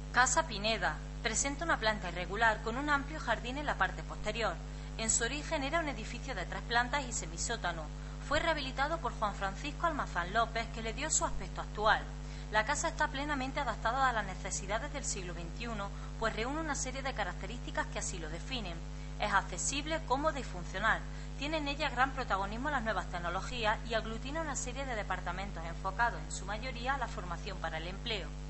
Casa Pineda. Presenta una planta irregular con un amplio jardín en la parte posterior. En su origen era un edificio de 3 plantas y semisótano. Fue rehabilitado por Juan Francisco Almazán López, que le dio su aspecto actual. La casa está plenamente adaptada a las necesidades del siglo XXI, pues reúne una serie de características que así lo definen. Es accesible, cómoda y funcional. Tiene en ella gran protagonismo las nuevas tecnologías y aglutina una serie de departamentos enfocados en su mayoría a la formación para el empleo.